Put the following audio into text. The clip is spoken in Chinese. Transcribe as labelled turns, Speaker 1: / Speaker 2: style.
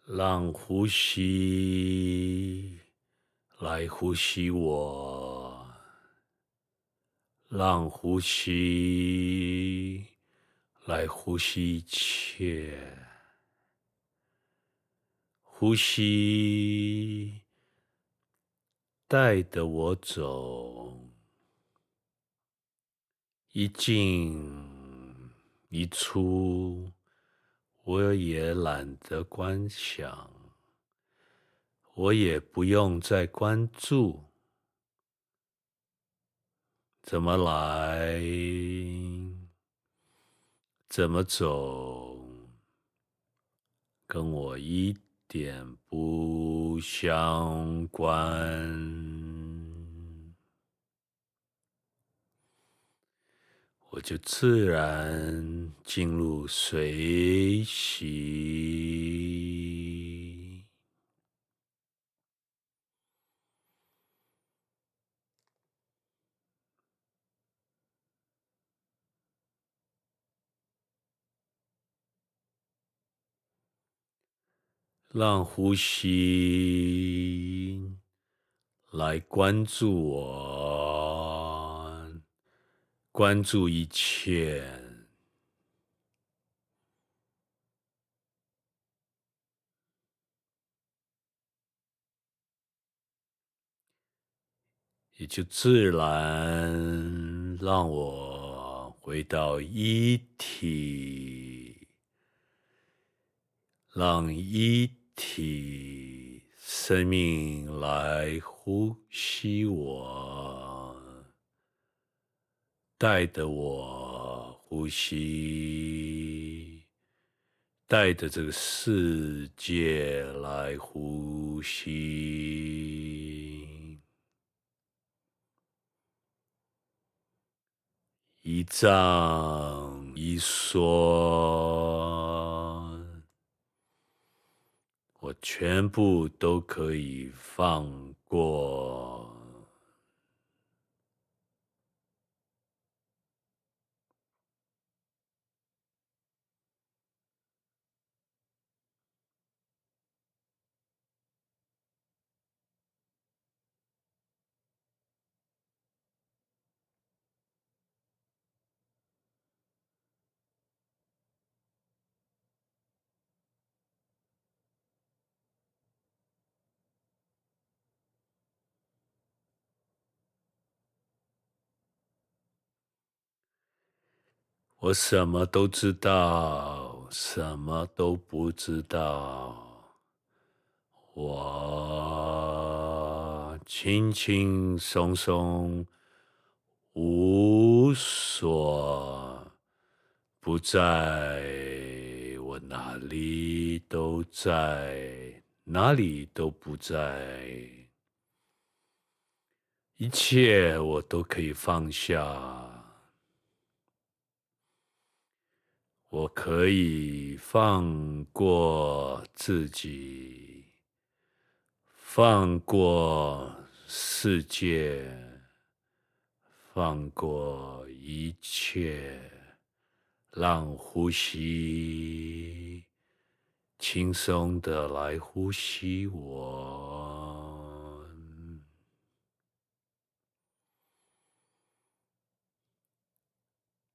Speaker 1: 让呼吸来呼吸我，让呼吸来呼吸一切，呼吸带着我走，一进一出，我也懒得观想，我也不用再关注怎么来，怎么走，跟我一点不相关。我就自然进入随喜，让呼吸来关注我，关注一切，也就自然让我回到一体，让一体生命来呼吸我，带着我呼吸，带着这个世界来呼吸，一张一缩，我全部都可以放过。我什么都知道，什么都不知道。我轻轻松松，无所不在，我哪里都在，哪里都不在，一切我都可以放下。我可以放过自己，放过世界，放过一切，让呼吸轻松的来呼吸我。